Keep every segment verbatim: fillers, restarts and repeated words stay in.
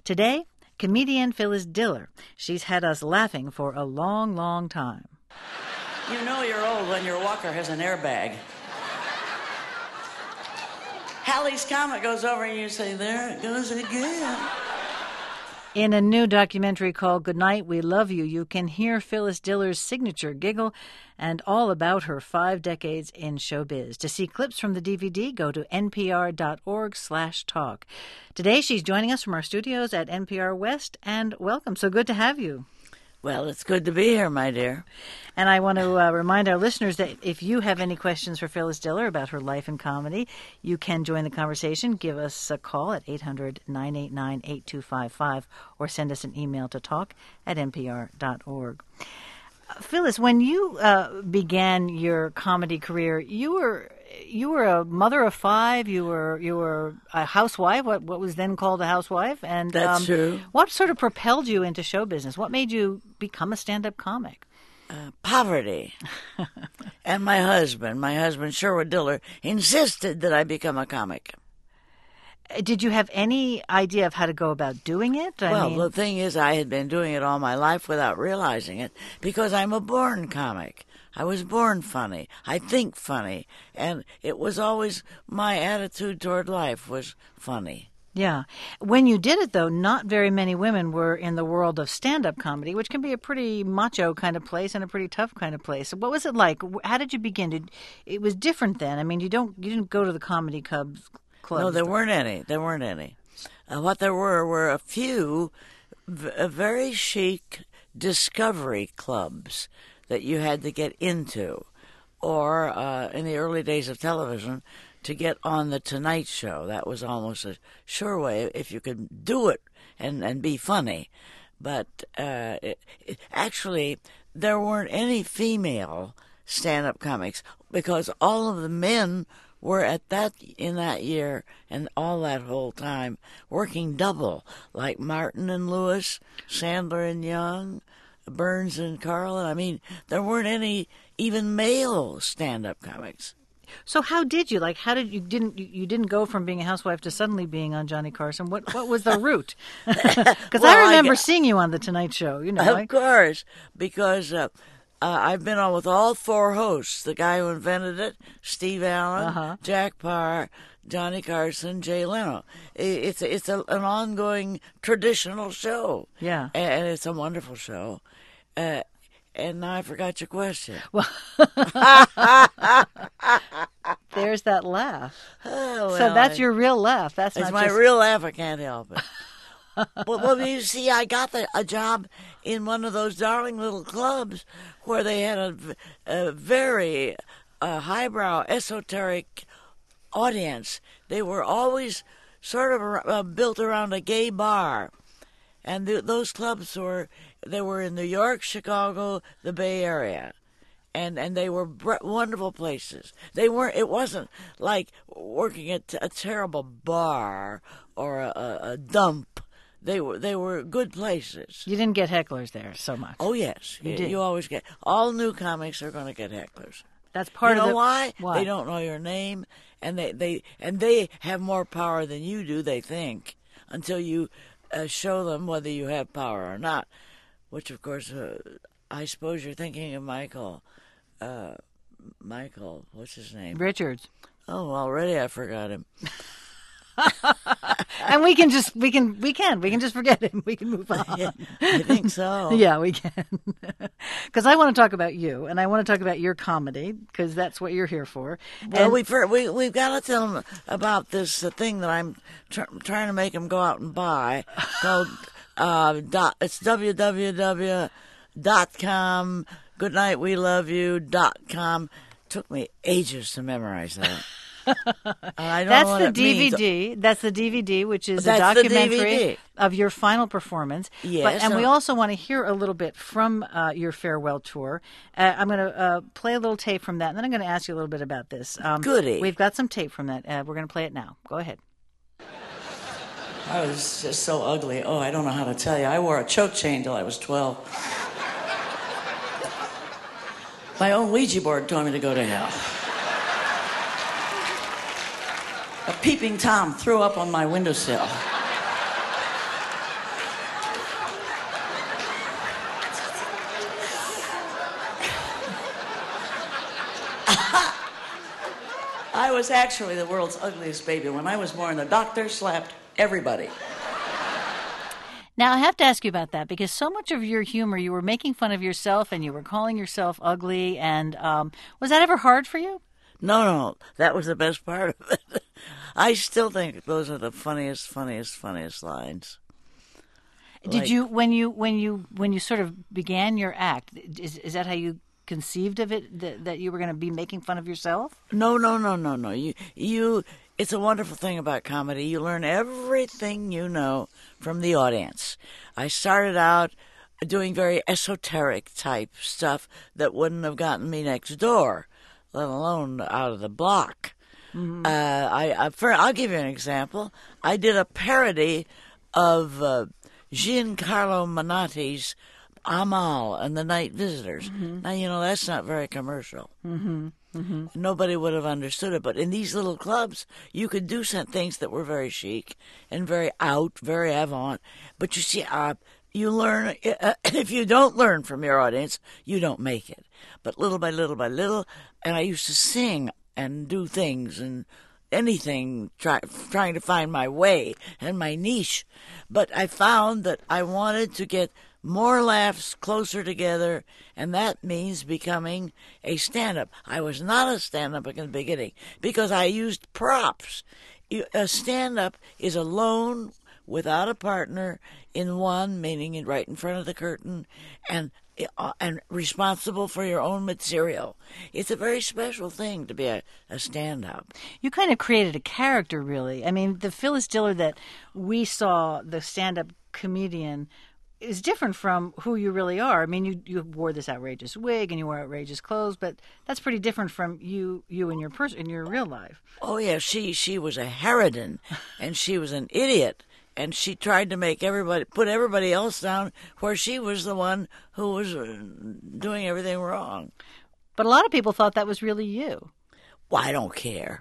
Today, comedian Phyllis Diller. She's had us laughing for a long, long time. You know you're old when your walker has an airbag. Halley's Comet goes over and you say, there it goes again. In a new documentary called Goodnight, We Love You, you can hear Phyllis Diller's signature giggle and all about her five decades in showbiz. To see clips from the D V D, go to npr.org slash talk. Today, she's joining us from our studios at N P R West, and welcome. So good to have you. Well, it's good to be here, my dear. And I want to uh, remind our listeners that if you have any questions for Phyllis Diller about her life in comedy, you can join the conversation. Give us a call at eight hundred, nine eight nine, eight two five five or send us an email to talk at npr dot org. Uh, Phyllis, when you uh, began your comedy career, you were you were a mother of five. You were you were a housewife. What what was then called a housewife, and that's um, true. What sort of propelled you into show business? What made you become a stand-up comic? Uh, poverty. And my husband, my husband Sherwood Diller, insisted that I become a comic. Did you have any idea of how to go about doing it? I well, mean... the thing is, I had been doing it all my life without realizing it because I'm a born comic. I was born funny. I think funny. And it was always my attitude toward life was funny. Yeah. When you did it, though, not very many women were in the world of stand-up comedy, which can be a pretty macho kind of place and a pretty tough kind of place. What was it like? How did you begin? Did, it was different then. I mean, you don't you didn't go to the comedy clubs. clubs no, there weren't any. There weren't any. Uh, what there were were a few v- very chic discovery clubs that you had to get into, or uh, in the early days of television, to get on the Tonight Show. That was almost a sure way if you could do it and, and be funny. But uh, it, it, actually, there weren't any female stand-up comics because all of the men were at that in that year and all that whole time working double, like Martin and Lewis, Sandler and Young, Burns and Carlin. I mean, there weren't any even male stand-up comics. So how did you like? How did you didn't you, you didn't go from being a housewife to suddenly being on Johnny Carson? What what was the route? Because well, I remember I, seeing you on the Tonight Show. You know, of I, course, because uh, uh, I've been on with all four hosts: the guy who invented it, Steve Allen, uh-huh. Jack Paar, Johnny Carson, Jay Leno. It's it's a, an ongoing traditional show. Yeah, and it's a wonderful show. Uh, and now I forgot your question. Well, there's that laugh. Oh, well, so that's I, your real laugh. That's it's not my just... real laugh. I can't help it. well, well, you see, I got the, a job in one of those darling little clubs where they had a, a very uh, highbrow, esoteric audience. They were always sort of uh, built around a gay bar. And th- those clubs were, they were in New York, Chicago, the Bay Area. And and they were br- wonderful places. They weren't, it wasn't like working at a terrible bar or a, a, a dump. They were they were good places. You didn't get hecklers there so much. Oh, yes. You you, did. You always get, all new comics are going to get hecklers. That's part you of know the... why? why? They don't know your name, and they, they and they have more power than you do, they think, until you uh, show them whether you have power or not, which, of course, uh, I suppose you're thinking of Michael, uh, Michael, what's his name? Richards. Oh, already I forgot him. And we can just, we can, we can, we can just forget him. We can move on. Yeah, I think so. Yeah, we can. Because I want to talk about you, and I want to talk about your comedy, because that's what you're here for. Well, and, we've, heard, we, we've got to tell them about this uh, thing that I'm tr- trying to make them go out and buy called, uh, dot, it's w w w dot com, goodnight we love you dot com. Took me ages to memorize that. I don't That's know what the it D V D. means. That's the D V D, which is That's a the documentary D V D. of your final performance. Yes, But, and we uh, also want to hear a little bit from uh, your farewell tour. Uh, I'm going to uh, play a little tape from that, and then I'm going to ask you a little bit about this. Um, Goody. We've got some tape from that. Uh, we're going to play it now. Go ahead. I was just so ugly. Oh, I don't know how to tell you. I wore a choke chain till I was twelve. My own Ouija board told me to go to hell. A peeping Tom threw up on my windowsill. I was actually the world's ugliest baby. When I was born, the doctor slapped everybody. Now, I have to ask you about that because so much of your humor, you were making fun of yourself and you were calling yourself ugly. And um, was that ever hard for you? No, no, that was the best part of it. I still think those are the funniest, funniest, funniest lines. Did Like- you when you when you when you sort of began your act? Is is that how you conceived of it? That, that you were going to be making fun of yourself? No, no, no, no, no. You, you. It's a wonderful thing about comedy. You learn everything you know from the audience. I started out doing very esoteric type stuff that wouldn't have gotten me next door, let alone out of the block. Mm-hmm. Uh, I, I for, I'll give you an example. I did a parody of uh, Giancarlo Manotti's Amal and the Night Visitors. Mm-hmm. Now, you know, that's not very commercial. Mm-hmm. Mm-hmm. Nobody would have understood it. But in these little clubs, you could do some things that were very chic and very out, very avant. But you see, uh, you learn, uh, if you don't learn from your audience, you don't make it. But little by little by little, and I used to sing and do things and anything, try, trying to find my way and my niche. But I found that I wanted to get more laughs closer together, and that means becoming a stand-up. I was not a stand-up in the beginning because I used props. A stand-up is alone without a partner in one, meaning right in front of the curtain, and and responsible for your own material. It's a very special thing to be a, a stand-up. You kind of created a character, really. I mean, the Phyllis Diller that we saw, the stand-up comedian, is different from who you really are. I mean, you you wore this outrageous wig and you wore outrageous clothes, but that's pretty different from you you in your pers- in your real life. Oh yeah, she she was a harridan, and she was an idiot, and she tried to make everybody put everybody else down, where she was the one who was doing everything wrong. But a lot of people thought that was really you. Well, I don't care.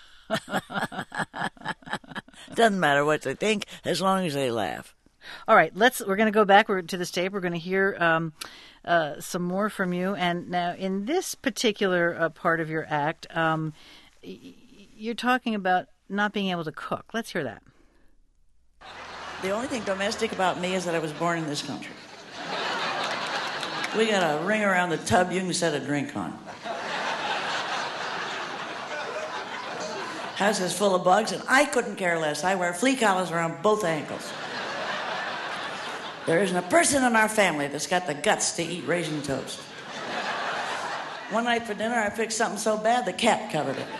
Doesn't matter what they think, as long as they laugh. All right, let's. We're going to go back to this tape. We're going to hear um, uh, some more from you. And now, in this particular uh, part of your act, um, y- you're talking about not being able to cook. Let's hear that. The only thing domestic about me is that I was born in this country. We got a ring around the tub you can set a drink on. House is full of bugs, and I couldn't care less. I wear flea collars around both ankles. There isn't a person in our family that's got the guts to eat raisin toast. One night for dinner, I fixed something so bad the cat covered it.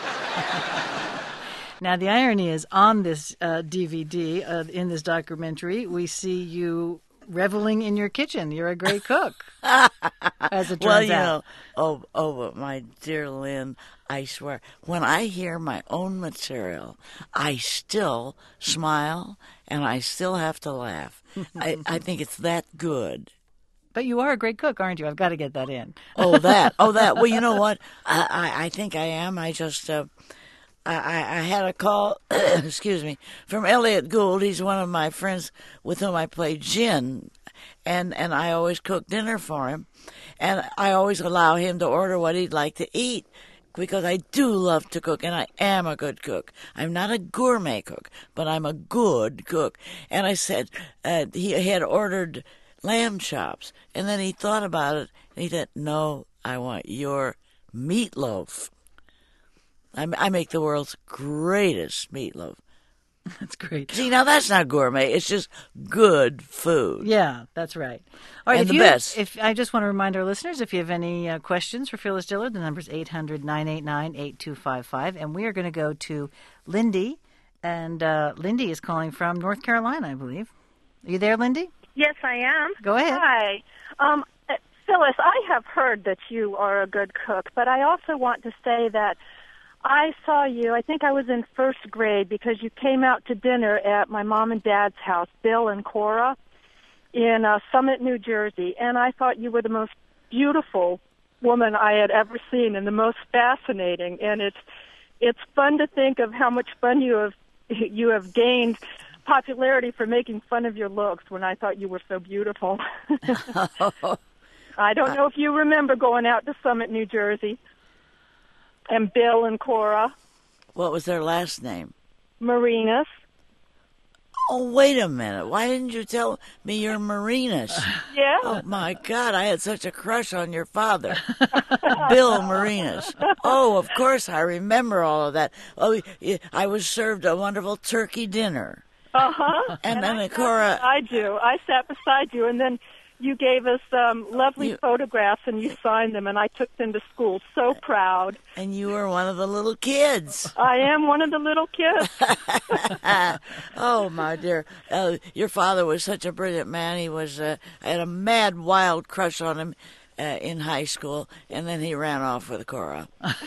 Now, the irony is on this uh, D V D, uh, in this documentary, we see you reveling in your kitchen. You're a great cook, as it turns well, you out. know, oh, oh, but my dear Lynn, I swear, when I hear my own material, I still smile and I still have to laugh. I, I think it's that good. But you are a great cook, aren't you? I've got to get that in. Oh, that. Oh, that. Well, you know what? I, I, I think I am. I just, uh, I, I had a call, excuse me, from Elliot Gould. He's one of my friends with whom I play gin, and, and I always cook dinner for him. And I always allow him to order what he'd like to eat, because I do love to cook, and I am a good cook. I'm not a gourmet cook, but I'm a good cook. And I said, uh, he had ordered lamb chops, and then he thought about it, and he said, no, I want your meatloaf. I, I make the world's greatest meatloaf. That's great. See, now that's not gourmet. It's just good food. Yeah, that's right. All right, And if the you, best. If I just want to remind our listeners, if you have any uh, questions for Phyllis Diller, the number is eight hundred, nine eight nine, eight two five five. And we are going to go to Lindy. And uh, Lindy is calling from North Carolina, I believe. Are you there, Lindy? Yes, I am. Go ahead. Hi. Um, uh, Phyllis, I have heard that you are a good cook, but I also want to say that I saw you, I think I was in first grade, because you came out to dinner at my mom and dad's house, Bill and Cora, in uh, Summit, New Jersey, and I thought you were the most beautiful woman I had ever seen and the most fascinating, and it's it's fun to think of how much fun you have you have gained popularity for making fun of your looks when I thought you were so beautiful. I don't know if you remember going out to Summit, New Jersey. and Bill and Cora. What was their last name? Marinas. Oh, wait a minute. Why didn't you tell me you're Marinas? Yeah. Oh, my God. I had such a crush on your father, Bill Marinas. Oh, of course. I remember all of that. Oh, I was served a wonderful turkey dinner. Uh-huh. And, and then I Cora... sat beside you. I sat beside you, and then you gave us um, lovely You- photographs, and you signed them, and I took them to school. So proud. And you were one of the little kids. I am one of the little kids. Oh, my dear. Uh, your father was such a brilliant man. He was, uh, I had a mad, wild crush on him uh, in high school, and then he ran off with Cora.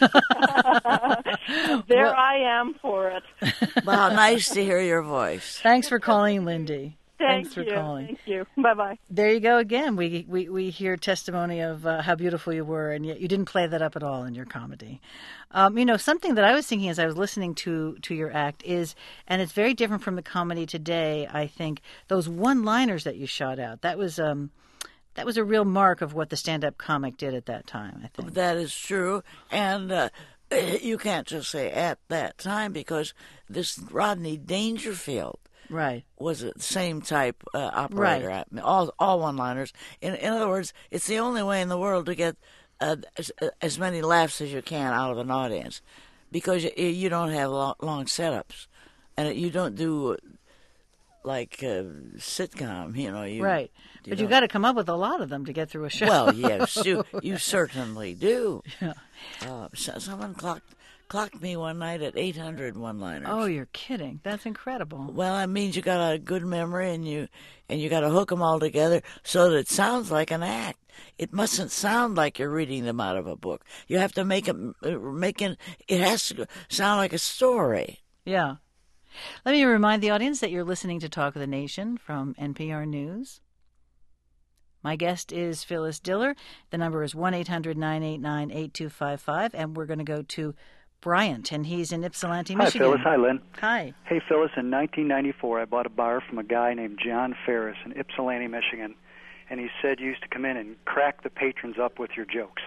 There I am for it. Well, nice to hear your voice. Thanks for calling, Lindy. Thank Thanks for you. calling. Thank you. Bye-bye. There you go again. We we, we hear testimony of uh, how beautiful you were, and yet you didn't play that up at all in your comedy. Um, you know, something that I was thinking as I was listening to, to your act is, and it's very different from the comedy today, I think, those one-liners that you shot out. That was um, that was a real mark of what the stand-up comic did at that time, I think. That is true. And uh, you can't just say at that time, because this Rodney Dangerfield Right. was the same type uh, operator. Right. I mean, all all one-liners. In in other words, it's the only way in the world to get uh, as, as many laughs as you can out of an audience, because you, you don't have long, long setups, and you don't do like uh, sitcom. You know, you Right. you But you don't- got to come up with a lot of them to get through a show. Well, yes, you you certainly do. Yeah. Uh, so, someone clocked clocked me one night at eight hundred one-liners. Oh, you're kidding. That's incredible. Well, that means you got a good memory, and you and you got to hook them all together so that it sounds like an act. It mustn't sound like you're reading them out of a book. You have to make it make it. It has to sound like a story. Yeah. Let me remind the audience that you're listening to Talk of the Nation from N P R News. My guest is Phyllis Diller. The number is one eight hundred nine eight nine eight two five five, and we're going to go to Bryant, and he's in Ypsilanti, Hi, Michigan. Phyllis. Hi, Lynn. Hi. Hey, Phyllis. In nineteen ninety-four, I bought a bar from a guy named John Ferris in Ypsilanti, Michigan, and he said you used to come in and crack the patrons up with your jokes.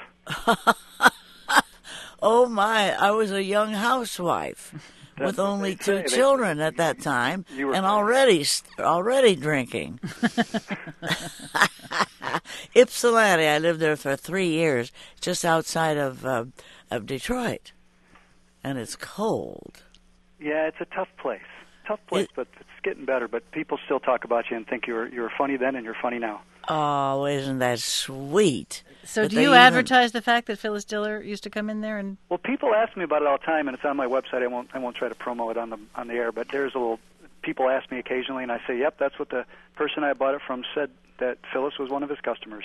Oh my! I was a young housewife That's with what only they two say. They- children at that time, You were and funny. already already drinking. Ypsilanti. I lived there for three years, just outside of uh, of Detroit, and it's cold. Yeah, it's a tough place. Tough place, It- but it's getting better. But people still talk about you and think you were you were funny then and you're funny now. Oh, isn't that sweet? So That do they you even- advertise the fact that Phyllis Diller used to come in there? And Well, people ask me about it all the time, and it's on my website. I won't I won't try to promo it on the on the air, but there's a little. People ask me occasionally, and I say, "Yep, that's what the person I bought it from said that Phyllis was one of his customers."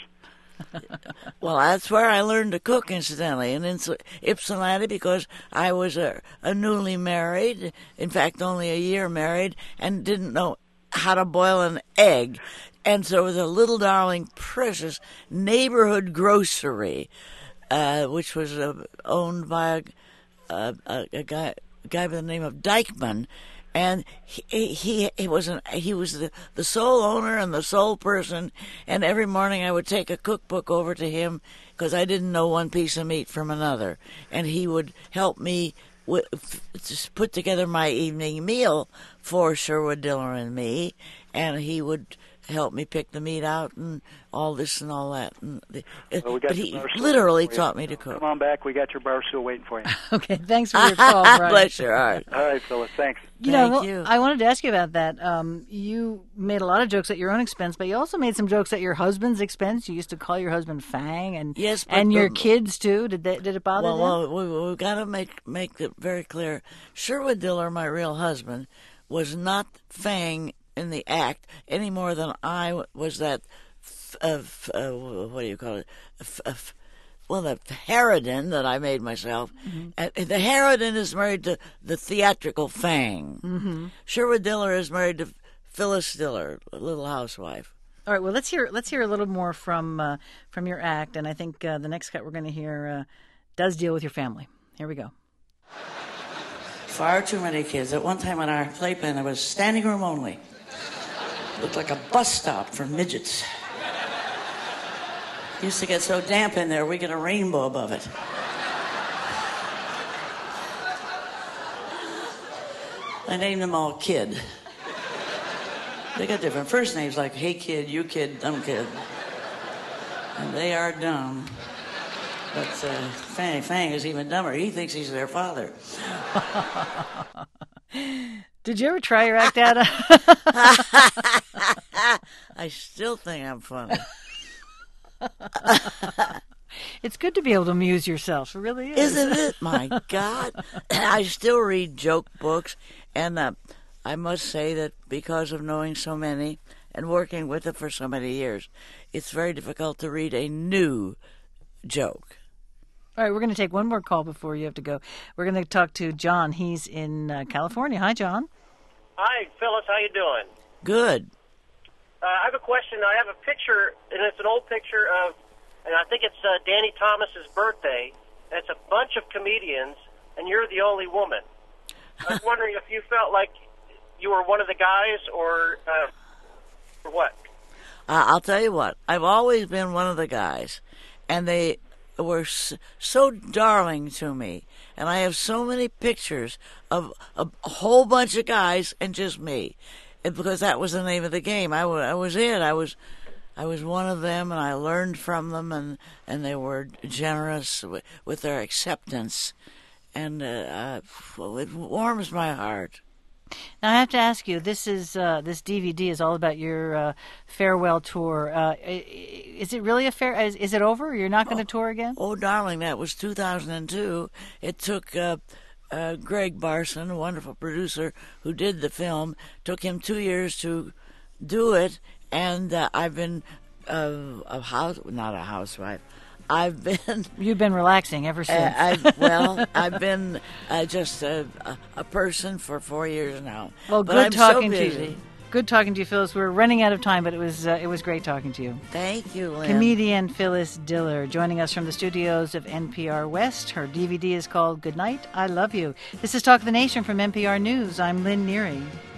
Well, that's where I learned to cook, incidentally, in Ins- Ypsilanti, because I was a, a newly married, in fact, only a year married, and didn't know how to boil an egg. And so it was a little darling, precious neighborhood grocery, uh, which was uh, owned by a, a, a, a guy a guy by the name of Dykeman. And he he, he was an, he was the, the sole owner and the sole person. And every morning I would take a cookbook over to him because I didn't know one piece of meat from another, and he would help me w- f- just put together my evening meal for Sherwood Diller and me, and he would help me pick the meat out and all this and all that. And the, Well, we got but your he bar stool literally waiting for you. taught me to cook. Come on back. We got your bar stool waiting for you. okay, thanks for your call, Brian. Bless your heart. All right, Phyllis. Thanks. You know, Thank well, you. I wanted to ask you about that. Um, you made a lot of jokes at your own expense, but you also made some jokes at your husband's expense. You used to call your husband Fang, and Yes, but and your the- kids too. Did they, did it bother Well, them? well we, we've got to make make it very clear. Sherwood Diller, my real husband, was not Fang in the act any more than I w- was that. F- uh, f- uh, what do you call it? F- uh, f- well, the Harridan that I made myself. Mm-hmm. Uh, the Harridan is married to the theatrical Fang. Mm-hmm. Sherwood Diller is married to Phyllis Diller, Little Housewife. All right. Well, let's hear let's hear a little more from uh, from your act, and I think uh, the next cut we're going to hear uh, does deal with your family. Here we go. Far too many kids. At one time in our playpen, it was standing room only. Looked like a bus stop for midgets. Used to get so damp in there, we get a rainbow above it. I named them all Kid. They got different first names like Hey Kid, You Kid, Dumb Kid. And they are dumb. But uh, Fanny Fang is even dumber. He thinks he's their father. Did you ever try your act out? I still think I'm funny. It's good to be able to amuse yourself. It really is. Isn't it? My God. I still read joke books, and uh, I must say that because of knowing so many and working with it for so many years, it's very difficult to read a new joke. All right, we're going to take one more call before you have to go. We're going to talk to John. He's in uh, California. Hi, John. Hi, Phyllis. How you doing? Good. Uh, I have a question. I have a picture, and it's an old picture of, and I think it's uh, Danny Thomas's birthday. And it's a bunch of comedians, and you're the only woman. I was wondering if you felt like you were one of the guys, or, uh, or what? Uh, I'll tell you what. I've always been one of the guys, and they were so darling to me, and I have so many pictures of a whole bunch of guys and just me, and because that was the name of the game. I, w- I was it. I was, I was one of them, and I learned from them, and, and they were generous w- with their acceptance, and uh, uh, it warms my heart. Now I have to ask you. This is uh, this D V D is all about your uh, farewell tour. Uh, is it really a fair? Is, is it over? You're not going to oh, tour again? Oh, darling, that was two thousand two. It took uh, uh, Greg Barson, a wonderful producer who did the film, took him two years to do it, and uh, I've been uh, a house, not a housewife. I've been. You've been relaxing ever since. Uh, I've, well, I've been uh, just a, a, a person for four years now. Well, but good I'm talking so to busy. you. Good talking to you, Phyllis. We're running out of time, but it was uh, it was great talking to you. Thank you, Lynn. Comedian Phyllis Diller joining us from the studios of N P R West. Her D V D is called Good Night, I Love You. This is Talk of the Nation from N P R News. I'm Lynn Neary.